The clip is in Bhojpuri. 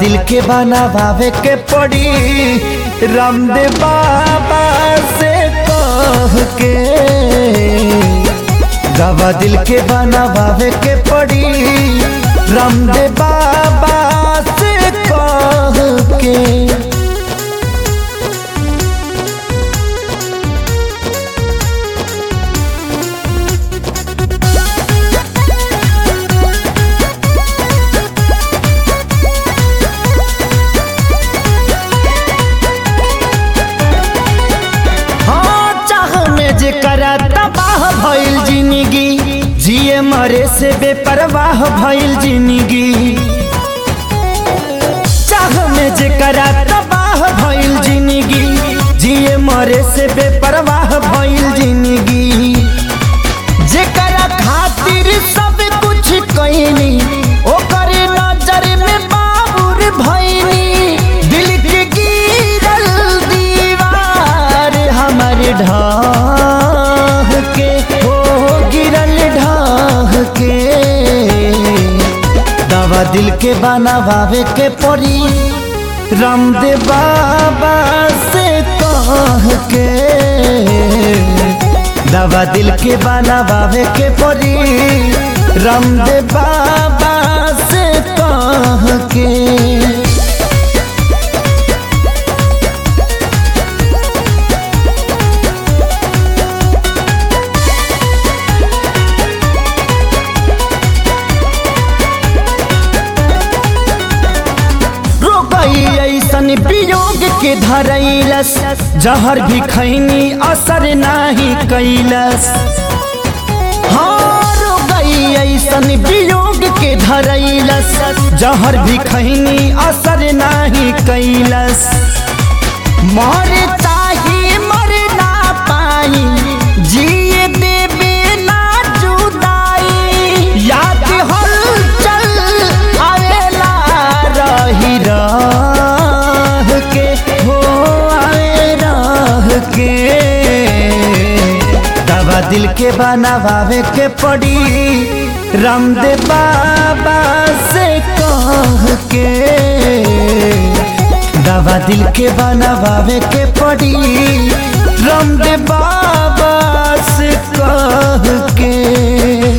दिल के बनावे के पड़ी रामदेव बाबा से कह के। दवा दिल के बनावे के पड़ी रामदेव बाबा से कह के। जेकरा तबाह भइल जिंदगी जिए मरे से बेपरवाह भइल जिंदगी। चाह में जेकरा तबाह भइल जिंदगी जिए मरे से बेपरवाह भइल जिंदगी। जेकरा खातिर सब कुछ कइनी ओकर नजर में बाबुर भइनी। दिल के गिरल दीवार हमर ढाह के हो गिरल ढाह के। दवा दिल के बनावे के पड़ी रामदेव बाबा से कह के। दवा दिल के बनावे के पड़ी रामदेव बाबा से कह के। ऐसन वियोग के धरैलस जहर भी खैनी असर नाही कैलस। हाँ रो गई ऐसन वियोग के धरैलस जहर भी खैनी असर नाही कैलस। मर चाहे मर ना पाई जिए देवे ना जुदाई। याद हलचल आवेला रही दवा दिल के बनावे के पड़ी रामदेव बाबा से कह के। दवा दिल के बनावे के पड़ी रामदेव बाबा से कह के।